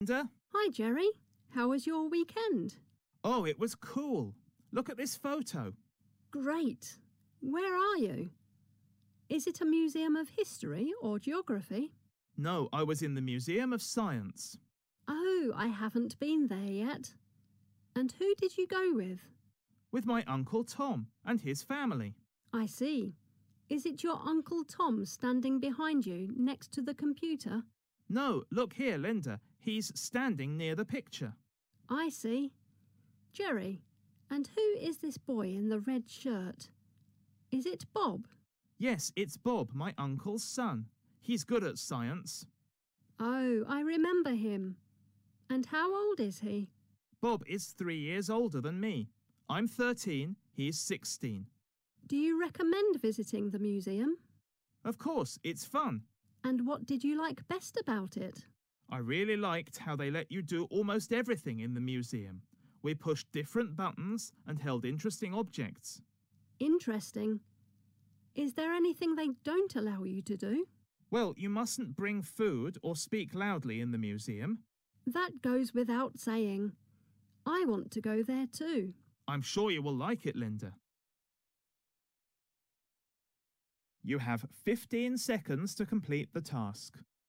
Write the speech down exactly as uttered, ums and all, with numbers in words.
Linda? Hi, Jerry. How was your weekend? Oh, it was cool. Look at this photo. Great. Where are you? Is it a museum of history or geography? No, I was in the Museum of Science. Oh, I haven't been there yet. And who did you go with? With my Uncle Tom and his family. I see. Is it your Uncle Tom standing behind you next to the computer? No, look here, Linda. He's standing near the picture. I see. Jerry, and who is this boy in the red shirt? Is it Bob? Yes, it's Bob, my uncle's son. He's good at science. Oh, I remember him. And how old is he? Bob is three years older than me. I'm thirteen, he's sixteen. Do you recommend visiting the museum? Of course, it's fun. And what did you like best about it? I really liked how they let you do almost everything in the museum. We pushed different buttons and held interesting objects. Interesting. Is there anything they don't allow you to do? Well, you mustn't bring food or speak loudly in the museum. That goes without saying. I want to go there too. I'm sure you will like it, Linda. You have fifteen seconds to complete the task.